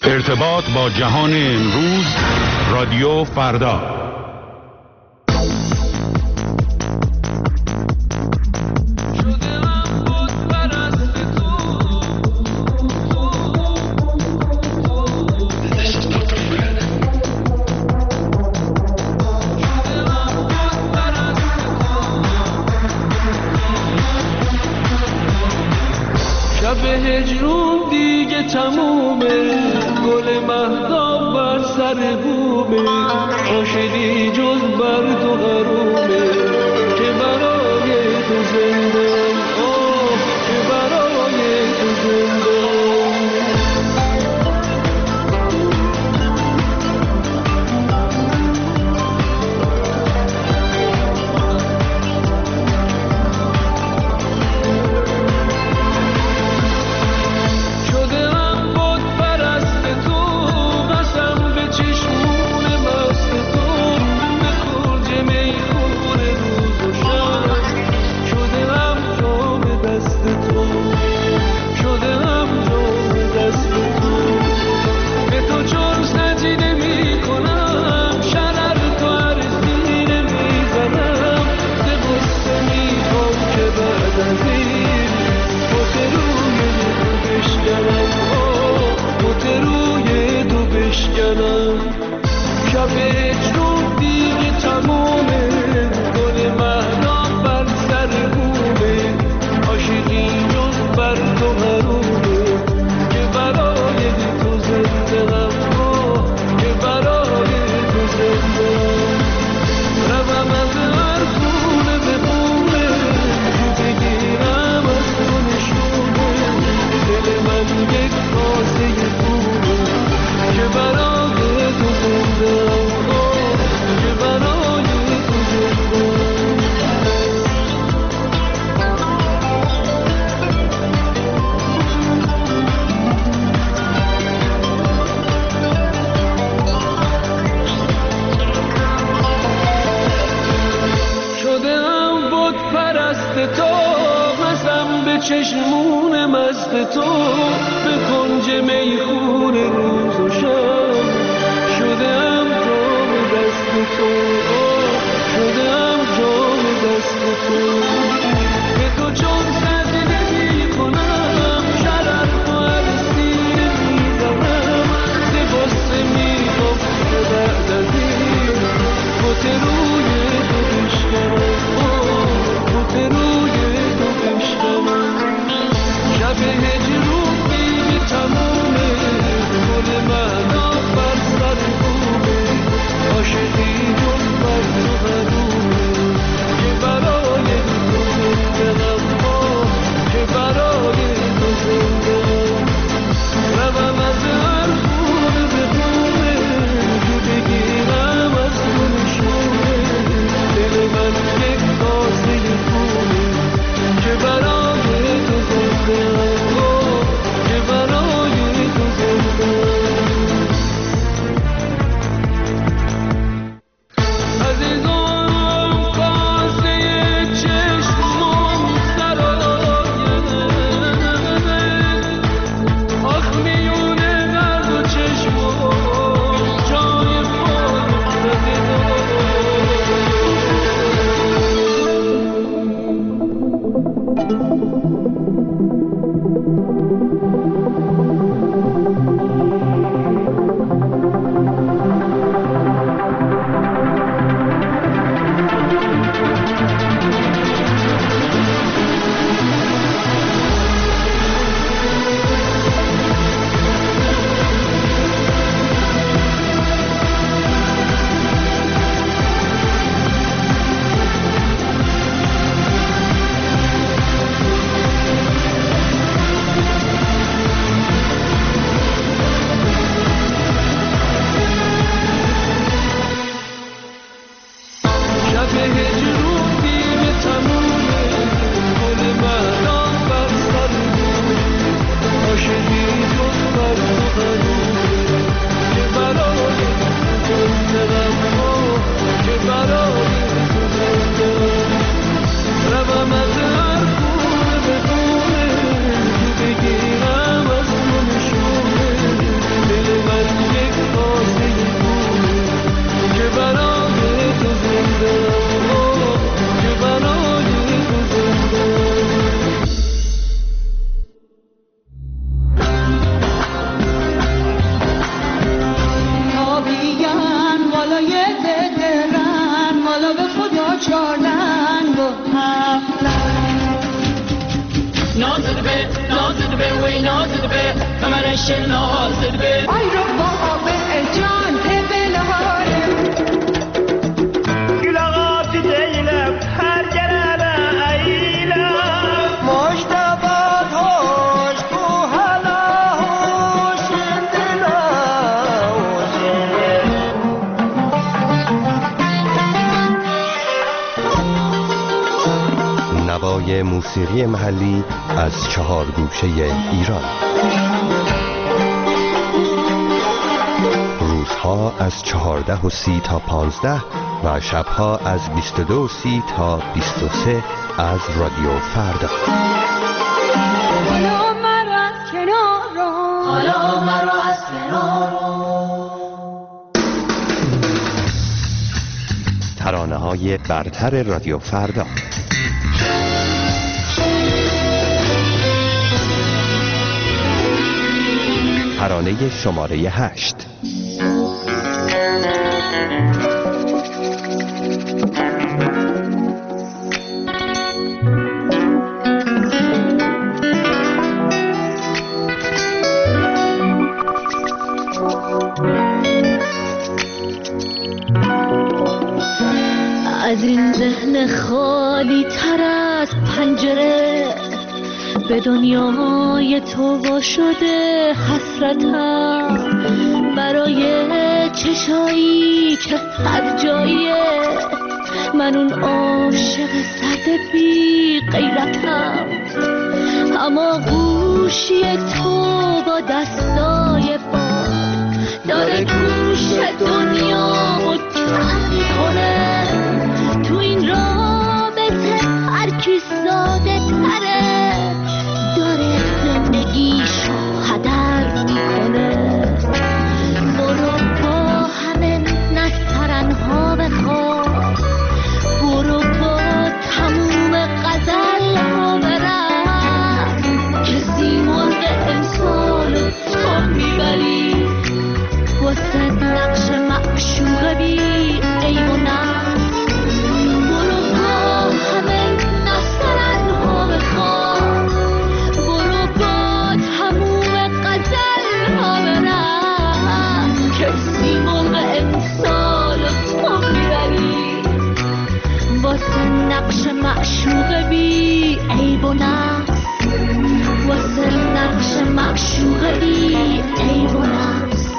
ارتباط با جهان امروز، رادیو فردا. شب هجرون دیگه تمومه، گل مهتاب بر سر بومه، عاشقی جز بر تو حرومه که برای تو زنده، آه که برای تو زنده. همش نازل به آی رو با به جان تبلهارم گلاغات دیلم هر گرانه ایلم مشتبات هوش کو حالا هوش دلا نوای موسیقی محلی از 4 گوشه ایران. روزها از 14:30 تا 15 و شبها از 22:30 تا 23 از رادیو فردا. حالا مرا از کنارم حالا مرا از کنارم ترانه‌های برتر رادیو فردا. ترانه شماره 8. از این ذهن خالی تر از پنجره به دنیای تو وا شده حسرتم برای چشایی که هر جاییه من اون عاشق سرد بی غیرتم اما گوشی تو با دستای باد داره گوش دنیامو کم میکنه تو این رابطه هر کی ساده تره داره زندگیشو هدر میکنه برو با همه نسترنها بخواب برو با تموم غزلها برم کسی مرغ امسالو تو میبری واسه نقش معشوق بی عیب و نقص برو با همه نسترنها بخواب برو با تموم غزلها برم کسی مرغ امسالو تو میبری واسه نقش معشوق بی عیب و نقص واسه نقش معشوق بی عیب و نقص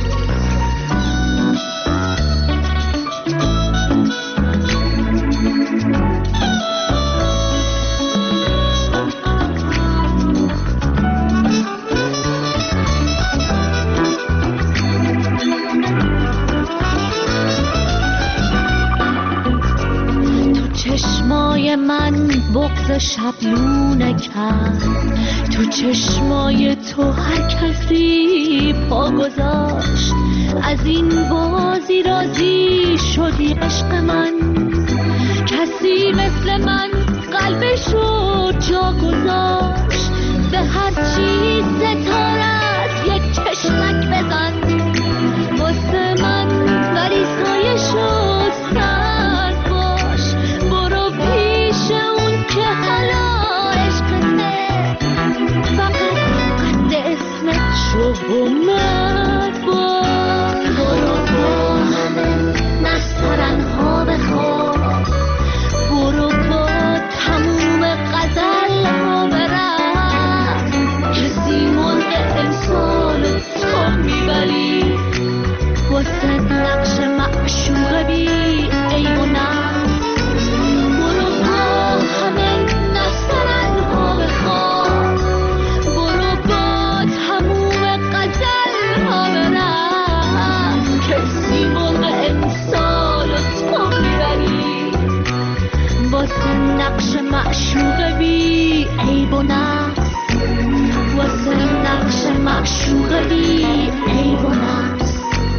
چشمای من بغض شبلونه کرد تو چشمای تو هر کسی پا گذاشت از این بازی راضی شدی عشق من کسی مثل من قلبشو جا گذاشت به هر چی ستارت یک چشمک بزن واسه من ولی سایه شد سر باش برو پیش اون که حالا عشقته فقط قد اسمت شو و مرد باش برو با همه نسترنها بخواب برو با تموم غزلها برم کسی مرغ امسال تو میبری واسه نقش معشوق بی عیب و نقص برو با همه نسترنها بخواب برو با تموم غزلها برم کسی مرغ امسال تو میبری واسه نقش معشوق بی عیب و نقص واسه نقش معشوق بی عیب و نقص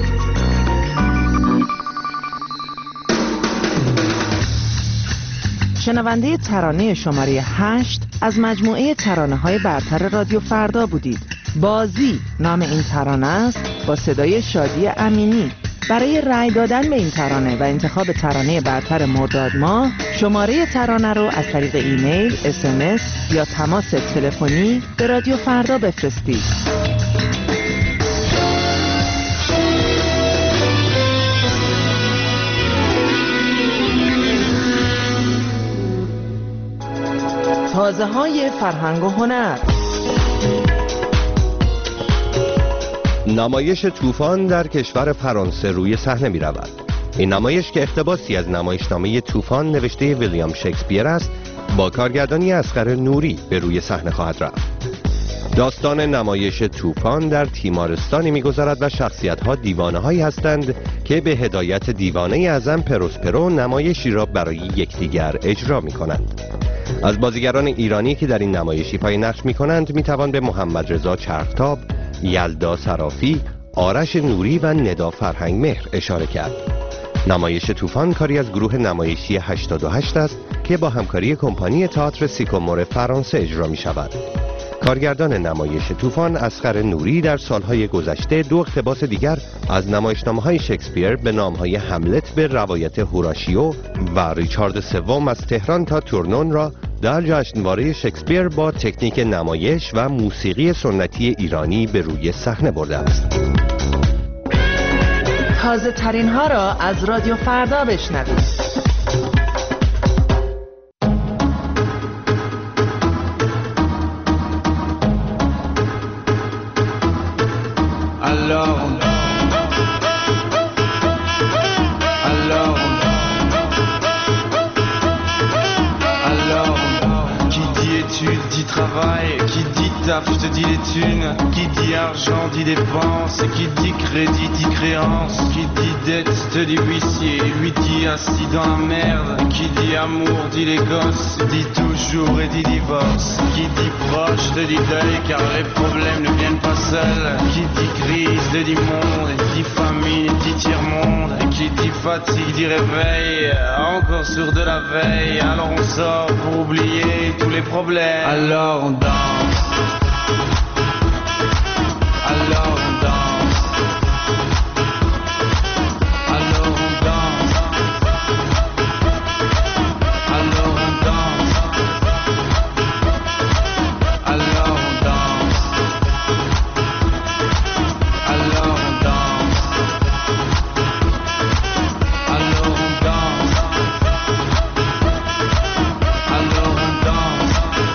شنونده ترانه شماره 8 از مجموعه ترانه‌های برتر رادیو فردا بودید. بازی نام این ترانه است با صدای شادی امینی. برای رأی دادن به این ترانه و انتخاب ترانه برتر مرداد ماه شماره ترانه رو از طریق ایمیل، SMS یا تماس تلفنی به رادیو فردا بفرستید. سازه‌های فرهنگ و هنر. نمایش طوفان در کشور فرانسه روی صحنه می رود. این نمایش که اقتباسی از نمایشنامه طوفان نوشته ویلیام شکسپیر است، با کارگردانی اصغر نوری به روی صحنه خواهد رفت. داستان نمایش طوفان در تیمارستانی می‌گذرد و شخصیت‌ها دیوانه‌هایی هستند که به هدایت دیوانه اعظم پروسپرو نمایشی را برای یکدیگر اجرا می‌کنند. از بازیگران ایرانی که در این نمایشی پای نقش می‌کنند می‌توان به محمد رضا چرختاب، یلدا صرافی، آرش نوری و ندا فرهنگ مهر اشاره کرد. نمایش طوفان کاری از گروه نمایشی 88 است که با همکاری کمپانی تئاتر سیکومور فرانسه اجرا می‌شود. کارگردان نمایش طوفان اصغر نوری در سالهای گذشته 2 اقتباس دیگر از نمایشنامه‌های شکسپیر به نام‌های هملت به روایت هوراشیو و ریچارد سوم از تهران تا تورنون را در جشنواره شکسپیر با تکنیک نمایش و موسیقی سنتی ایرانی به روی صحنه برده است. تازه ترین ها را از رادیو فردا بشنوید. Je te dis les thunes, qui dit argent dit dépense, qui dit crédit dit créance, qui dit dette te dit huissier, lui dit assis dans la merde, qui dit amour dit les gosses, dit toujours et dit divorce, qui dit proche te dit deuil car les problèmes ne viennent pas seuls, qui dit crise te dit monde, dit famine dit tiers-monde, qui dit fatigue dit réveil, encore sourd de la veille, alors on sort pour oublier tous les problèmes, alors on danse. Alors on danse. Alors on danse. Alors on danse. Alors on danse. Alors on danse. Alors on danse. Alors on danse.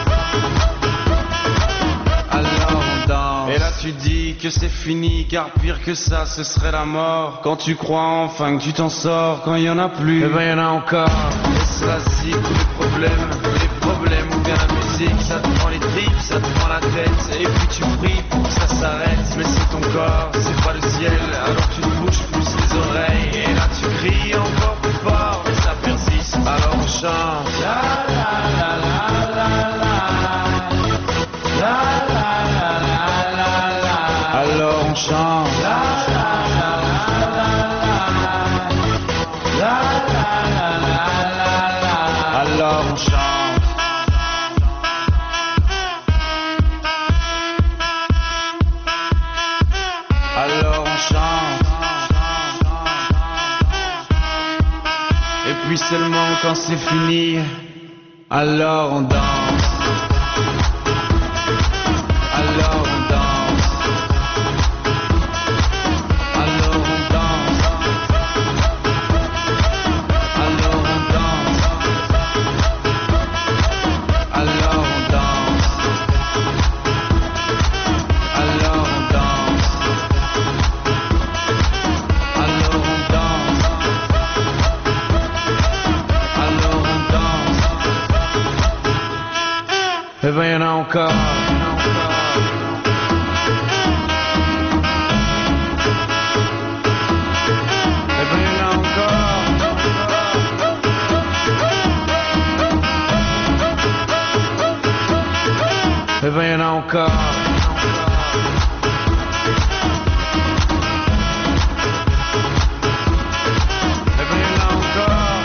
Alors on danse. Et là tu dis que c'est fini, car pire que ça, ce serait la mort. Quand tu crois enfin que tu t'en sors, quand il y en a plus, eh ben il y en a encore. Et cela si tous les problèmes ou bien la musique, ça te prend les tripes, ça te prend la tête, et puis tu pries pour que ça s'arrête. Mais c'est ton corps, c'est pas le ciel, alors tu te bouges plus les oreilles, et là tu cries encore plus fort, mais ça persiste. Alors on chante. La la la la la la. La la la la la la. Alors on chante. La la la la la la. La la la la la la. Alors on chante. Alors on chante. Et puis seulement quand c'est fini, alors on danse. Alors on danse. Alors on danse. Alors on danse. Alors on danse. Alors on danse. Alors on danse. Alors on danse. Eh ben y'en a encore. Eh ben y'en a encore. Eh ben y'en a encore.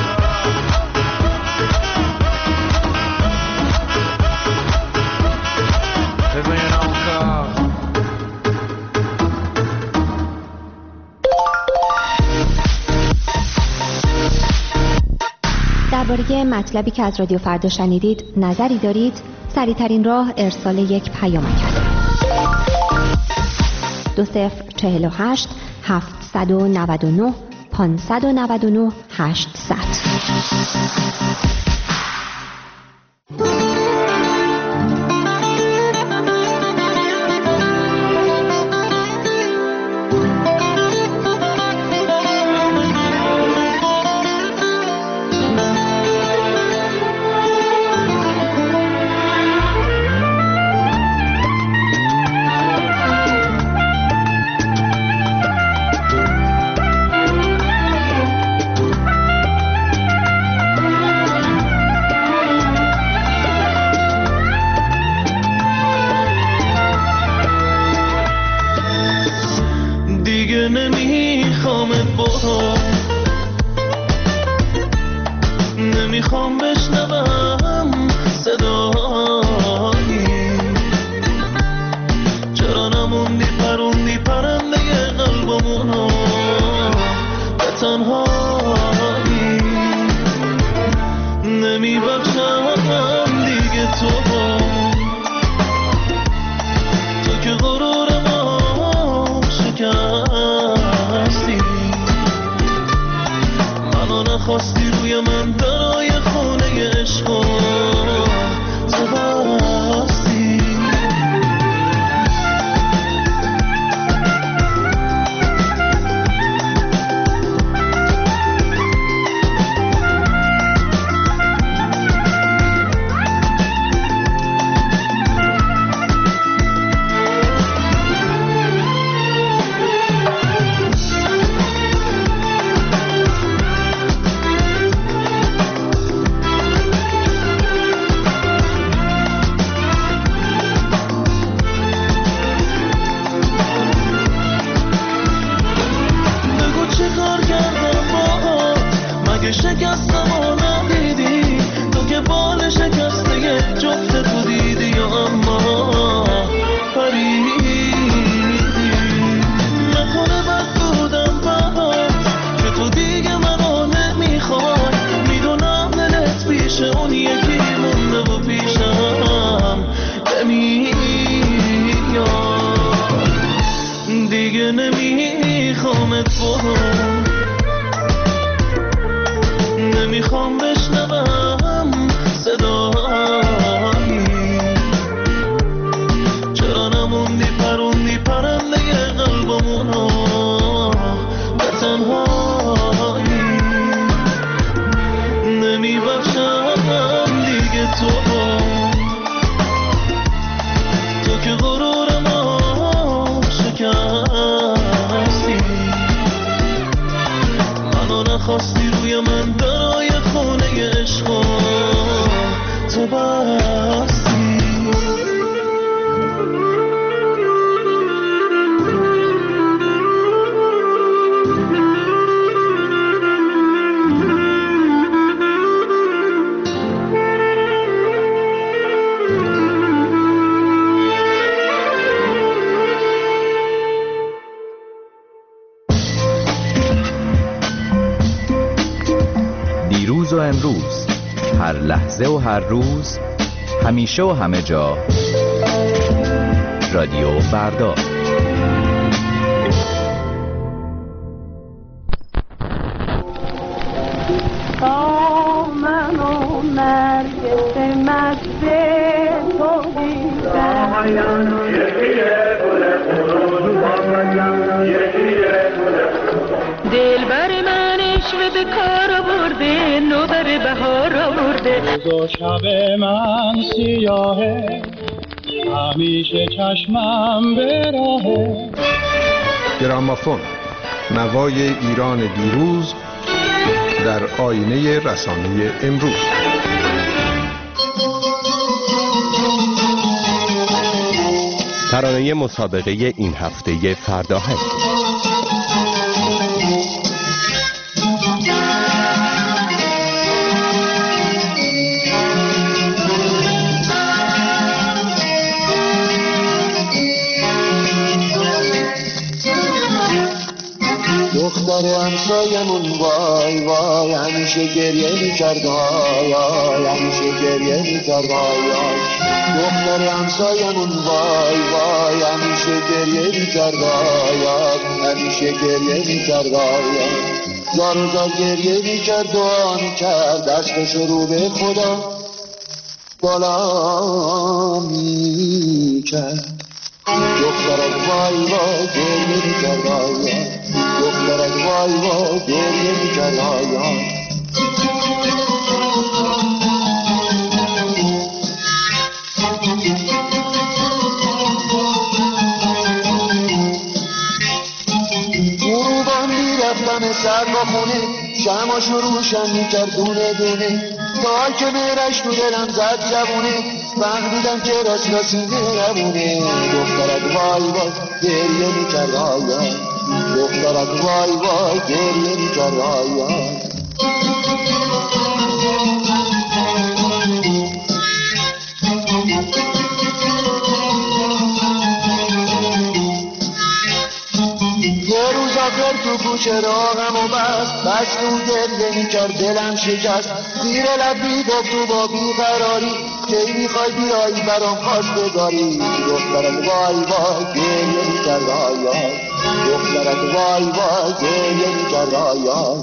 Eh ben y'en a encore. درباره مطلبی که از رادیو فردا شنیدید نظری دارید؟ سریع‌ترین راه ارسال یک پیامک است. 2048 799 599 800. دیگه نمیخوامت برو، نمیخوام بشنوم صدایی، چرا نموندی پروندی پرنده قلبمونو به تنهایی، نمیبخشم دیگه تو که غرور ما شکستی، منو نخواستی روی من درای خونه عشقو تو بستی. شکستم و ندیدی تو که بال شکسته جفت تو دیدی، اما پریدی نکنه بد بودم بهت که تو دیگه منو نمیخوای، میدونم دلت پیش اون یکی مونده و پیشم نمیاد، دیگه نمیخوامت برو، نمیخوام بشنوم صدایی، چرا نموندی پروندی پرنده قلبمونو به تنهایی، نمیبخشم دیگه تو که غرور ما شکستی، منو نخواستی روی من درای خونه عشقو تو بستی. دیروز و امروز، هر لحظه و هر روز، همیشه و همه جا، رادیو فردا. تا منو نرگس مزه تو دیدم، دل بر من عشق به کار آورده، نوبر بهار آورده، روز و شب من سیاهه، همیشه چشمم به راهه. گرامافون، نوای ایران دیروز در آینه رسانه امروز. ترانه مسابقه این هفته فرداهک. دختر همسایمون وای وای همیشه گریه میکرد، وای وای همیشه گریه میکرد، وای وای دختر همسایمون وای وای همیشه گریه میکرد، وای وای همیشه گریه میکرد، وای وای زار و زار گریه میکرد، دعا میکرد دستشو رو به خدا بالا میکرد. دخترک وای وای گریه میکرد، وای وای دخترک وای وای گریه میکرد، وای وای غروبان رفتم سر با خونه، شماشو روشن میکرد دونه دونه، تا که میرش تو دلم زد زبونه، فهمیدم که راست راستی نمونه. دخترک وای وای گریه میکرد، وای وای دخترک وای وای گریه میکرد وای وای. یه روز آخر تو کوچه راغم و بس رو گریه میکرد دلم شکست، زیر لبی گفت تو با بیقراری کی میخوای بیایی برام خواستگاری. دخترک وای وای گریه میکرد وای وای، دخترک وای وای گریه میکرد وای وای.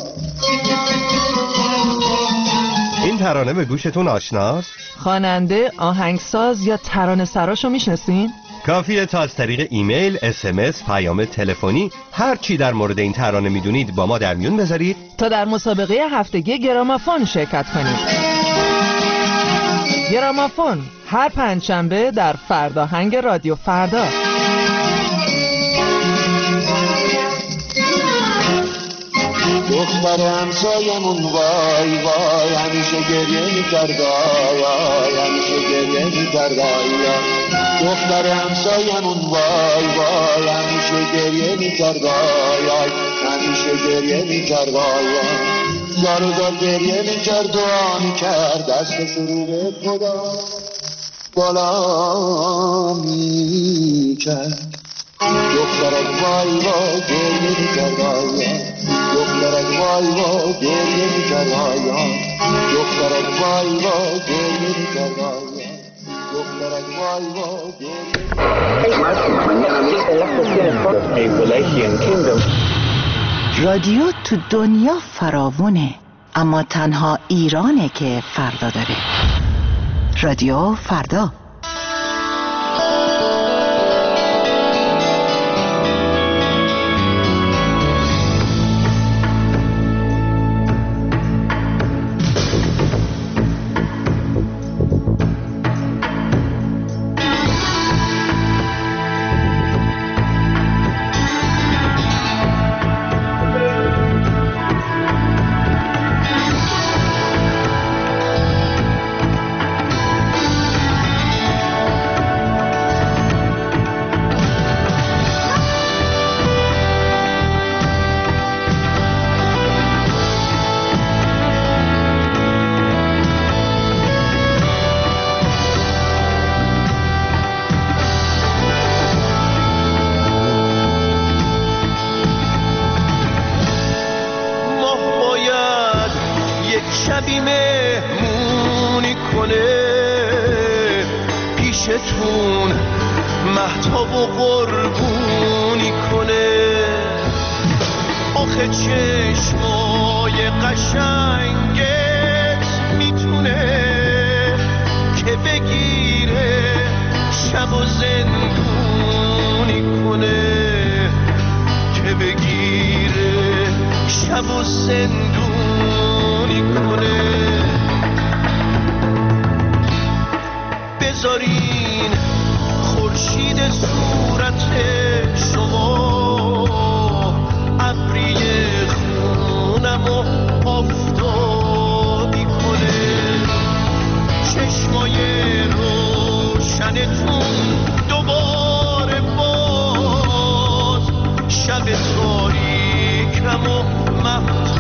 این ترانه به گوشتون آشناست؟ خواننده، آهنگساز یا ترانه سراشو میشناسین؟ کافیه تا از طریق ایمیل، SMS، پیام تلفنی هر چی در مورد این ترانه میدونید با ما در میون بذارید تا در مسابقه هفتگی گرامافون شرکت کنید. گرامافون هر پنجشنبه در فرداهنگ رادیو فردا. دختر همسایمون وای وای همیشه گریه میکرد وای، همیشه گریه میکرد وای. دختر همسایمون وای وای همیشه گریه میکرد وای، همیشه گریه میکرد وای. زار و زار گریه میکرد دعا میکرد دست رو به خدا بالا میکرد. دخترک وای وای گریه میکرد وای، دخترک وای وای گریه میکرد وای، دخترک وای وای گریه میکرد وای، دخترک وای وای گریه. رادیو تو دنیا فراوونه، اما تنها ایرانه که فردا داره. رادیو فردا. شبی مهمونی کنه پیشتون، مهتاب و قربونی کنه. آخه چشمای قشنگت میتونه که بگیره شب و زندونی کنه، که بگیره شب و زندونی کنه. بذارین خورشید صورت شما ابری خونم و آفتابی کنه. چشمای روشنتون دوباره باز شب تاریکم و مهتاب